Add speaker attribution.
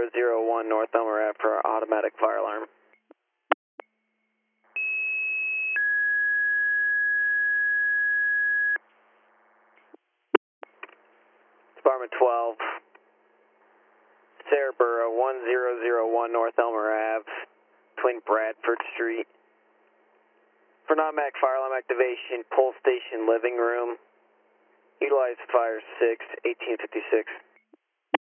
Speaker 1: 1001 North Elmer Ave for automatic fire alarm. Department 12, Sarahborough 1001 North Elmer Ave, between Bradford Street. For non-MAC fire alarm activation, pull station living room. Utilize fire 6, 1856.